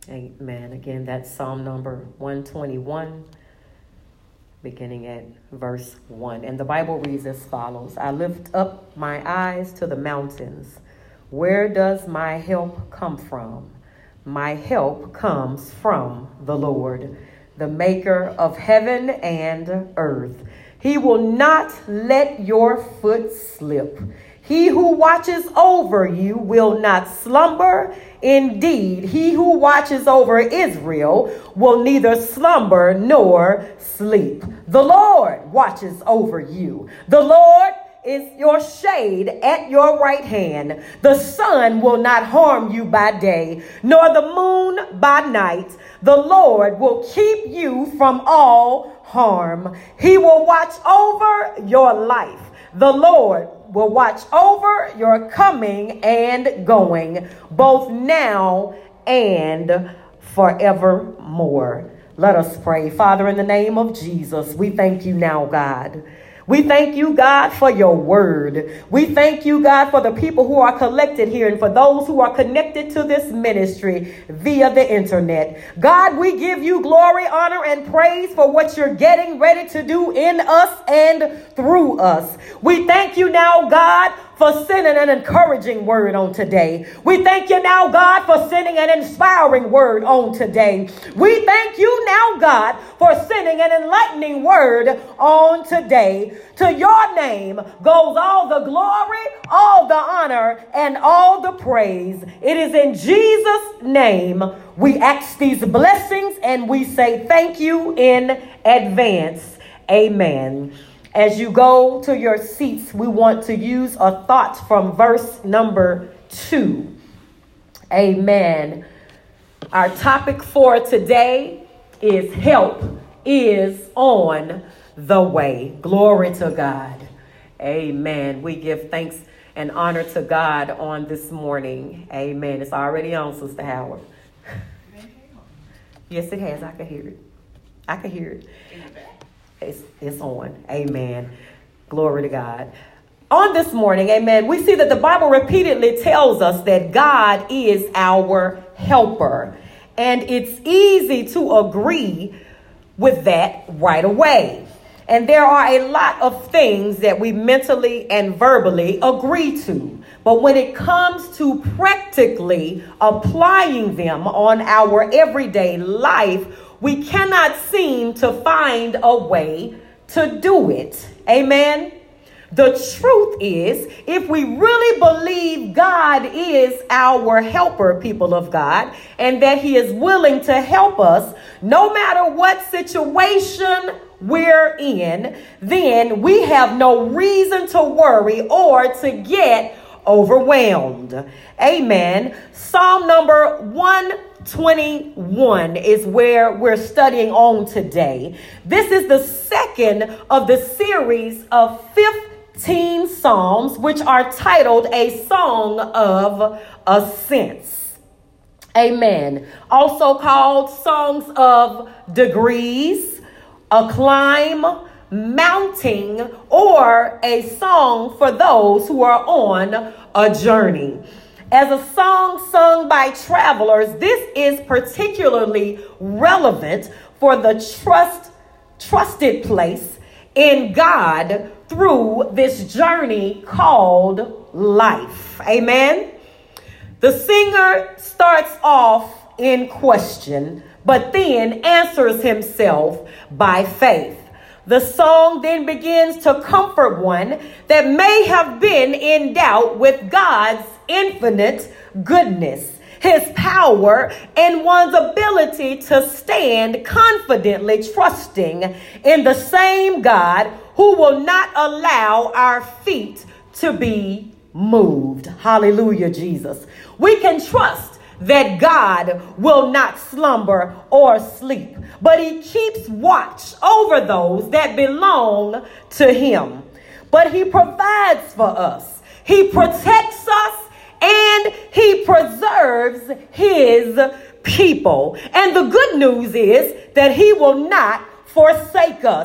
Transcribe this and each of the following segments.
Amen. Again, that's Psalm number 121, beginning at verse 1. And the Bible reads as follows: I lift up my eyes to the mountains. Where does my help come from? My help comes from the Lord, the maker of heaven and earth. He will not let your foot slip. He who watches over you will not slumber. Indeed, he who watches over Israel will neither slumber nor sleep. The Lord watches over you. The Lord is your shade at your right hand. The sun will not harm you by day, nor the moon by night. The Lord will keep you from all harm. He will watch over your life. The Lord will watch over your coming and going, both now and forevermore. Let us pray. Father, in the name of Jesus, we thank you now, God. We thank you, God, for your word. We thank you, God, for the people who are collected here and for those who are connected to this ministry via the internet. God, we give you glory, honor, and praise for what you're getting ready to do in us and through us. We thank you now, God, for sending an encouraging word on today. We thank you now, God, for sending an inspiring word on today. We thank you now, God, for sending an enlightening word on today. To your name goes all the glory, all the honor, and all the praise. It is in Jesus' name we ask these blessings and we say thank you in advance. Amen. As you go to your seats, we want to use a thought from verse number 2. Amen. Our topic for today is help is on the way. Glory to God. Amen. We give thanks and honor to God on this morning. Amen. It's already on, Sister Howard. Yes, it has. I can hear it. I can hear it. It's on. Amen. Glory to God. On this morning, amen, we see that the Bible repeatedly tells us that God is our helper. And it's easy to agree with that right away. And there are a lot of things that we mentally and verbally agree to. But when it comes to practically applying them on our everyday life, we cannot seem to find a way to do it. Amen. The truth is, if we really believe God is our helper, people of God, and that he is willing to help us no matter what situation we're in, then we have no reason to worry or to get overwhelmed. Amen. Psalm number 121 is where we're studying on today. This is the second of the series of 15 Psalms, which are titled A Song of Ascents. Amen. Also called Songs of Degrees, a climb, mounting, or a song for those who are on a journey. As a song sung by travelers, this is particularly relevant for the trusted place in God through this journey called life. Amen. The singer starts off in question, but then answers himself by faith. The song then begins to comfort one that may have been in doubt with God's infinite goodness, his power, and one's ability to stand confidently trusting in the same God who will not allow our feet to be moved. Hallelujah, Jesus. We can trust that God will not slumber or sleep, but he keeps watch over those that belong to him. But he provides for us. He protects us and he preserves his people. And the good news is that he will not forsake us.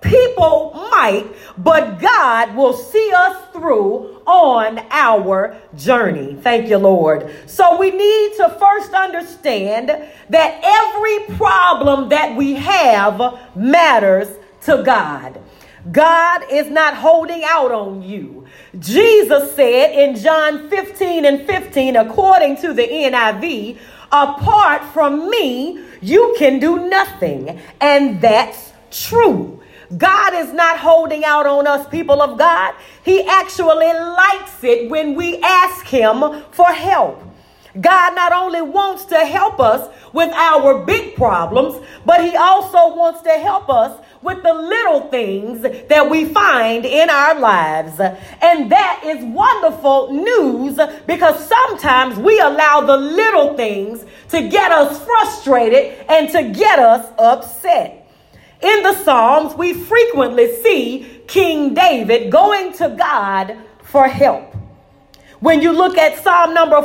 people might, but God will see us through on our journey. Thank you, Lord. So we need to first understand that every problem that we have matters to God. God is not holding out on you. Jesus said in John 15:15, according to the NIV, apart from me, you can do nothing. And that's true. God is not holding out on us, people of God. He actually likes it when we ask him for help. God not only wants to help us with our big problems, but he also wants to help us with the little things that we find in our lives. And that is wonderful news, because sometimes we allow the little things to get us frustrated and to get us upset. In the Psalms, we frequently see King David going to God for help. When you look at Psalm number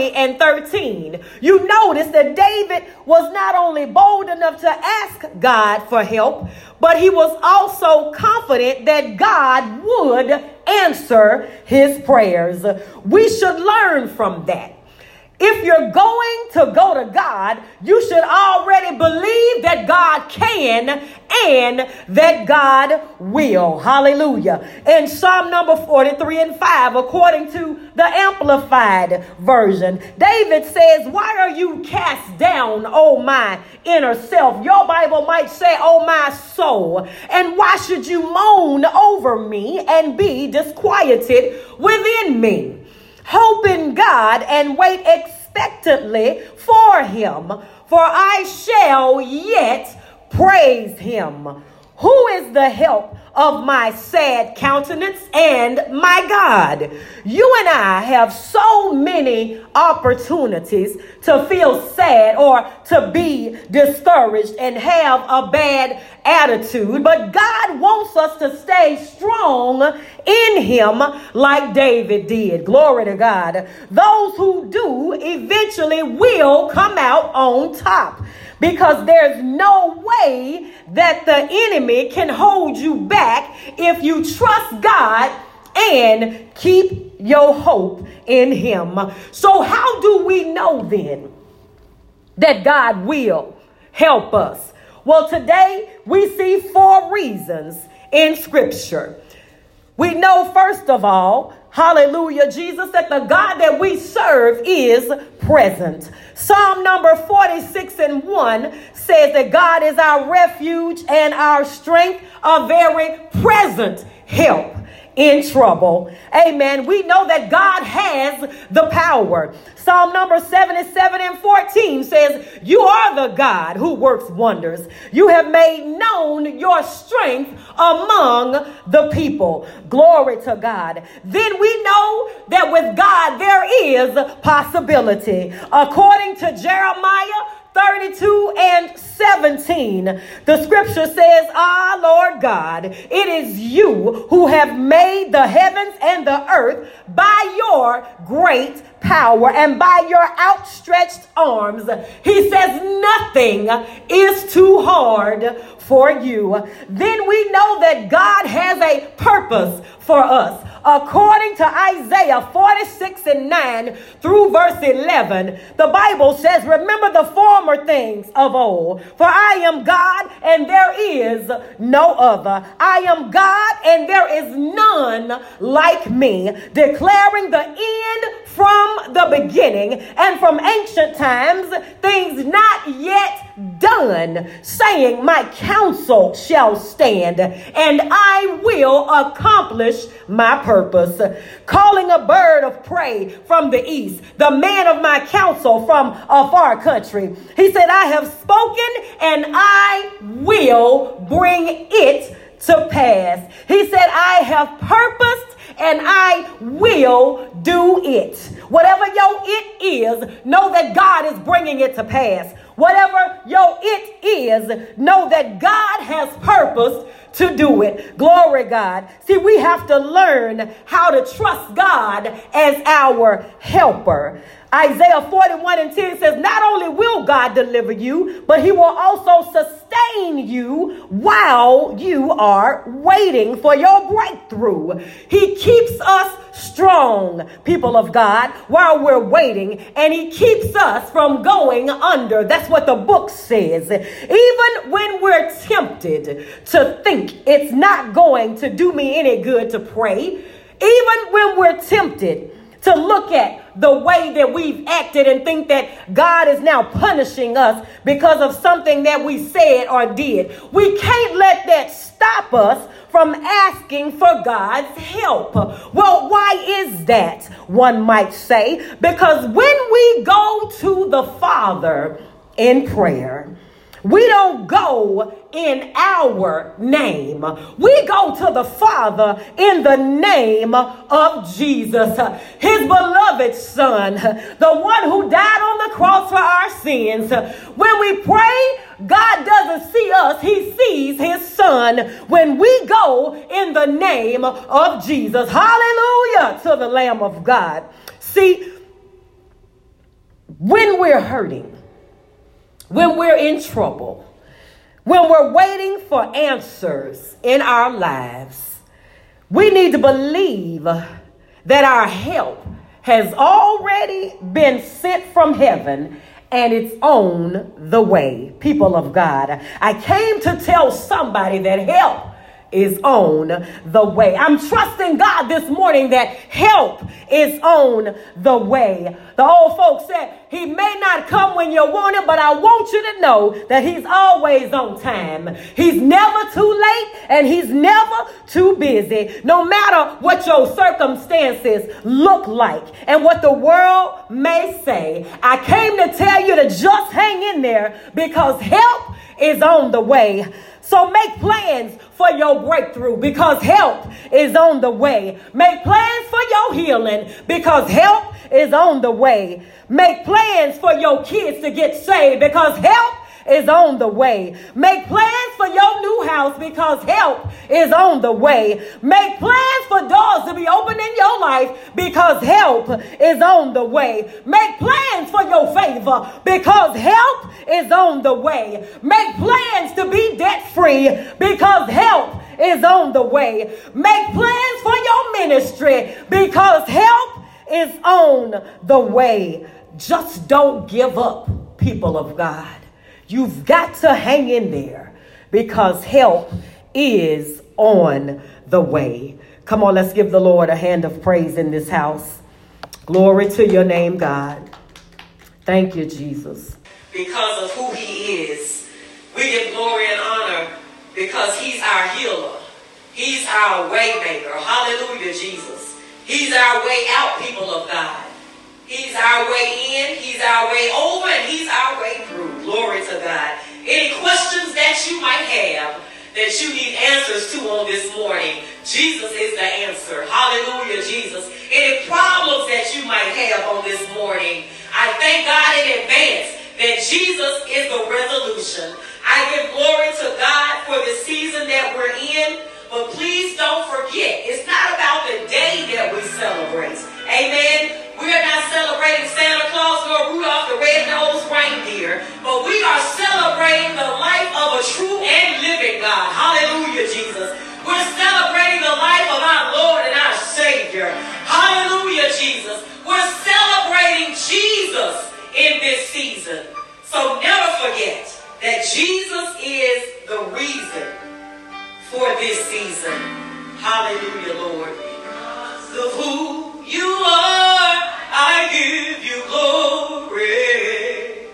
40:13, you notice that David was not only bold enough to ask God for help, but he was also confident that God would answer his prayers. We should learn from that. If you're going to go to God, you should already believe that God can and that God will. Hallelujah. In Psalm number 43:5, according to the Amplified Version, David says, why are you cast down, O my inner self? Your Bible might say, O my soul. And why should you moan over me and be disquieted within me? Hope in God and wait expectantly for him, for I shall yet praise him. Who is the help of my sad countenance and my God? You and I have so many opportunities to feel sad or to be discouraged and have a bad attitude, but God wants us to stay strong in him like David did. Glory to God. Those who do eventually will come out on top, because there's no way that the enemy can hold you back if you trust God and keep your hope in him. So how do we know then that God will help us? Well, today we see 4 reasons in Scripture. We know, first of all, hallelujah, Jesus, that the God that we serve is present. Psalm number 46:1 says that God is our refuge and our strength, a very present help in trouble. Amen. We know that God has the power. Psalm number 77:14 says, you are the God who works wonders. You have made known your strength among the people. Glory to God. Then we know that with God there is possibility. According to Jeremiah 32:17, the scripture says, Lord God, it is you who have made the heavens and the earth by your great power and by your outstretched arms. He says nothing is too hard for you. Then we know that God has a purpose for us. According to Isaiah 46:9 through verse 11, the Bible says, remember the former things of old, for I am God and there is no other. I am God and there is none like me, declaring the end from the beginning and from ancient times, things not yet done, saying, my counsel shall stand and I will accomplish my purpose. Calling a bird of prey from the east, the man of my counsel from a far country. He said, I have spoken and I will bring it to pass. He said, I have purposed and I will do it. Whatever your it is, know that God is bringing it to pass. Whatever your it is, know that God has purposed to do it. Glory God. See, we have to learn how to trust God as our helper. Isaiah 41:10 says, not only will God deliver you, but he will also sustain sustain you while you are waiting for your breakthrough. He keeps us strong, people of God, while we're waiting, and he keeps us from going under. That's what the book says. Even when we're tempted to think it's not going to do me any good to pray, even when we're tempted to look at the way that we've acted and think that God is now punishing us because of something that we said or did, we can't let that stop us from asking for God's help. Well, why is that, one might say? Because when we go to the Father in prayer, we don't go in our name. We go to the Father in the name of Jesus, his beloved Son, the one who died on the cross for our sins. When we pray, God doesn't see us, he sees his Son when we go in the name of Jesus. Hallelujah to the Lamb of God. See, when we're hurting, when we're in trouble, when we're waiting for answers in our lives, we need to believe that our help has already been sent from heaven and it's on the way. People of God, I came to tell somebody that help is on the way. I'm trusting God this morning that help is on the way. The old folks said, he may not come when you want it, but I want you to know that he's always on time. He's never too late and he's never too busy. No matter what your circumstances look like and what the world may say, I came to tell you to just hang in there because help is on the way. So make plans for your breakthrough because help is on the way. Make plans for your healing because help is on the way. Make plans for your kids to get saved because help is on the way. Make plans for your new house because help is on the way. Make plans for doors to be open in your life because help is on the way. Make plans for your favor because help is on the way. Make plans to be debt free because help is on the way. Make plans for your ministry because help is on the way. Just don't give up, people of God. You've got to hang in there because help is on the way. Come on, let's give the Lord a hand of praise in this house. Glory to your name, God. Thank you, Jesus. Because of who he is, we give glory and honor because he's our healer. He's our way maker. Hallelujah, Jesus. He's our way out, people of God. He's our way in, he's our way over, and he's our way through. Glory to God. Any questions that you might have that you need answers to on this morning, Jesus is the answer. Hallelujah, Jesus. Any problems that you might have on this morning, I thank God in advance that Jesus is the resolution. I give glory to God for the season that we're in, but please don't forget, it's not about the day that we celebrate. Amen. We are not celebrating Santa Claus nor Rudolph the Red-Nosed Reindeer, but we are celebrating the life of a true and living God. Hallelujah, Jesus. We're celebrating the life of our Lord and our Savior. Hallelujah, Jesus. We're celebrating Jesus in this season. So never forget that Jesus is the reason for this season. Hallelujah, Lord. Because of who you are, I give you glory.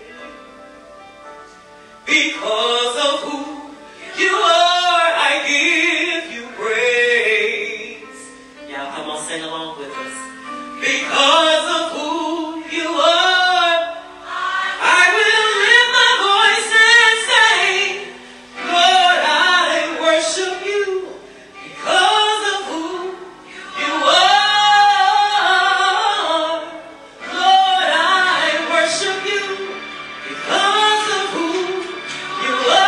Because of who you are, I give you praise. Y'all come on, sing along with us. Because of who you are, I will lift my voice and say, Lord, I worship you. Because of who you are. Lord, I worship you because of who you are.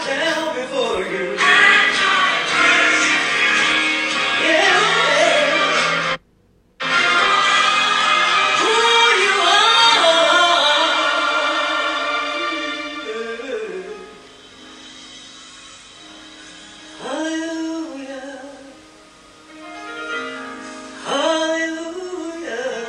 down before you. Yeah. Who you are. Hallelujah. Hallelujah.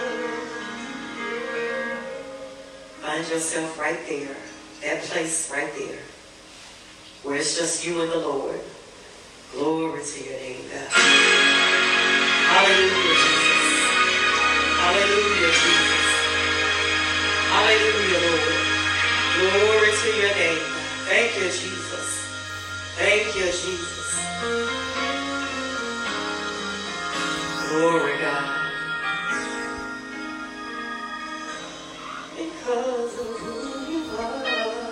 Find yourself right there. That place right there. Where it's just you and the Lord. Glory to your name, God. Hallelujah, Jesus. Hallelujah, Jesus. Hallelujah, Lord. Glory to your name. Thank you, Jesus. Thank you, Jesus. Glory, God. Because of who you are.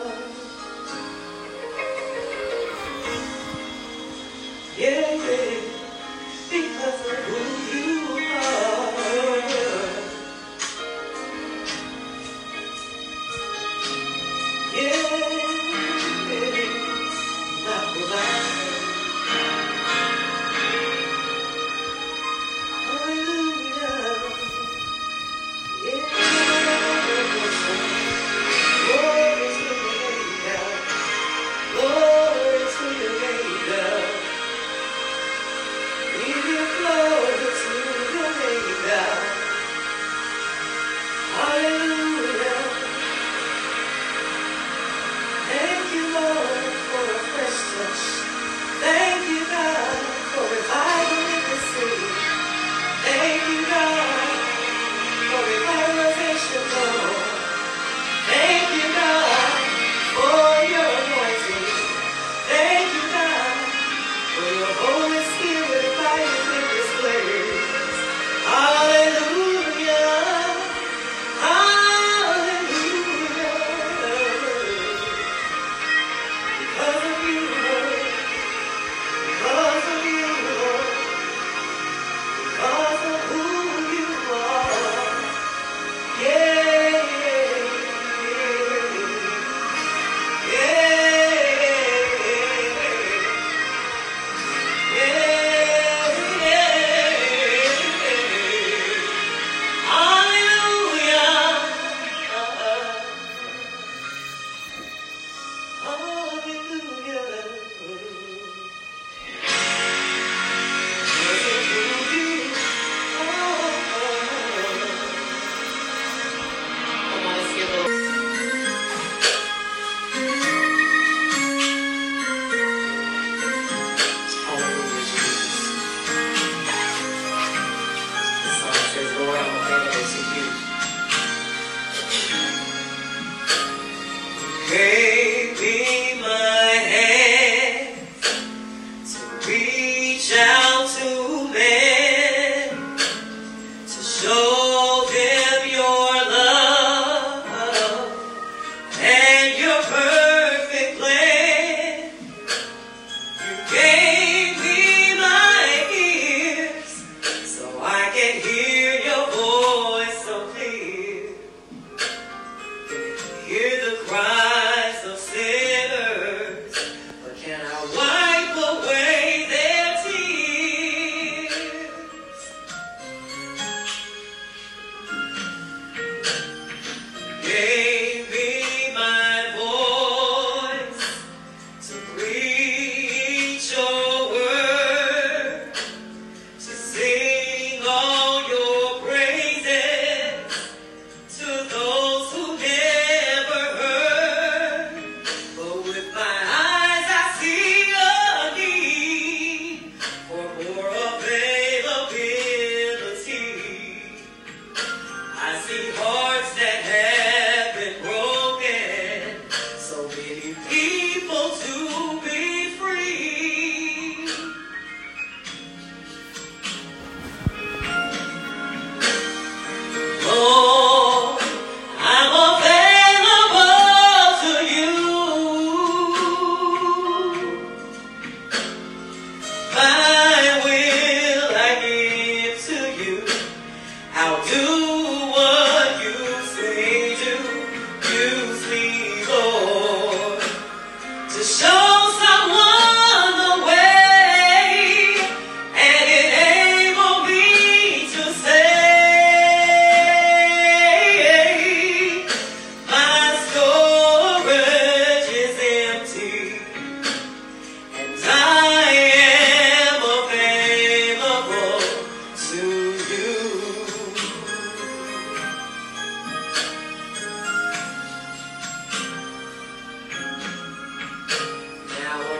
Yeah, yeah. Because of who you are. Yeah, yeah. Not without. Hallelujah. Yeah.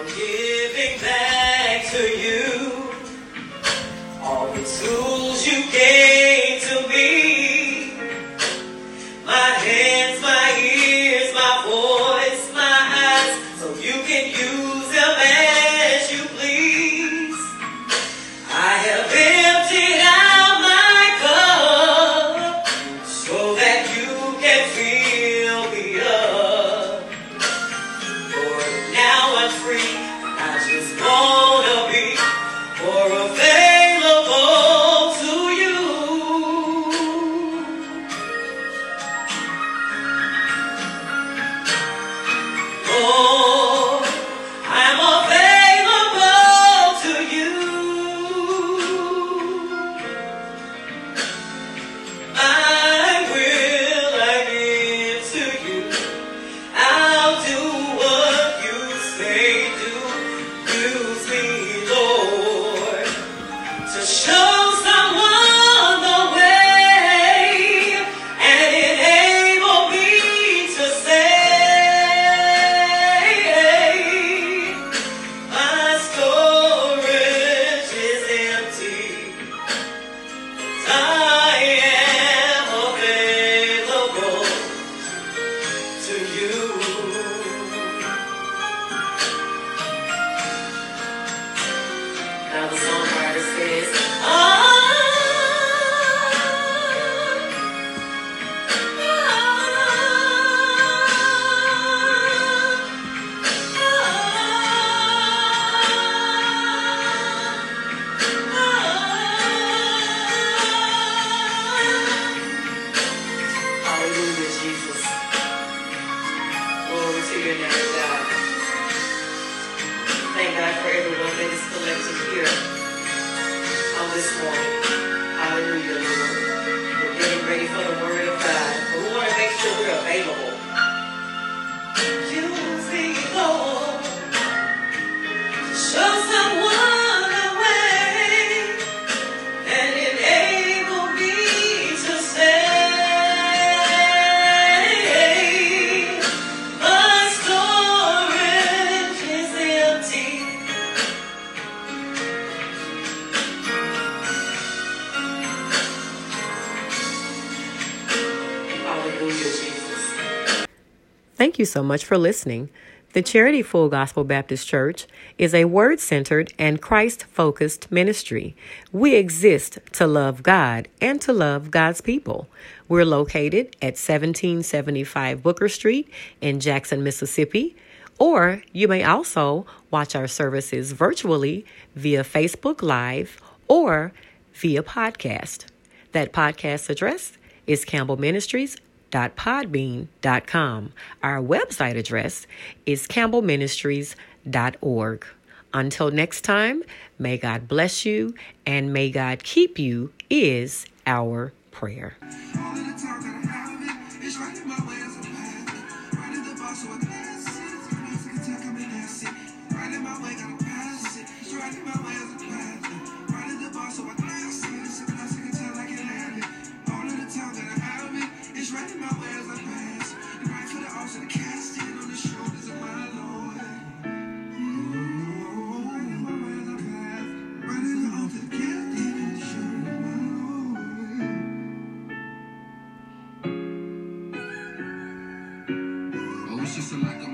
giving back to you all the tools you gave to me. My hands, my ears, my voice, my eyes, so you can use them as you please. I have emptied out my cup so that you can fill me up. Lord, now I'm free. I just wanna be more available to you. Lord, I'm available to you. My will I give to you. I'll do what you say do. Use me, Lord, to show someone the way and enable me to say, my storage is empty. I am available to you. Now the songwriter says, hallelujah, Jesus. Glory to your name, God. Thank God for everyone that is collected here on this morning. Hallelujah, Lord. We're getting ready for the word of God, but we want to make sure we're available. Use me, Lord, to show someone the way and enable me to say, my storage is empty. Hallelujah, Jesus. Thank you so much for listening. The Charity Full Gospel Baptist Church is a word-centered and Christ-focused ministry. We exist to love God and to love God's people. We're located at 1775 Booker Street in Jackson, Mississippi. Or you may also watch our services virtually via Facebook Live or via podcast. That podcast address is campbellministries.podbean.com. Our website address is campbellministries.org. Until next time, may God bless you and may God keep you is our prayer. It's just like a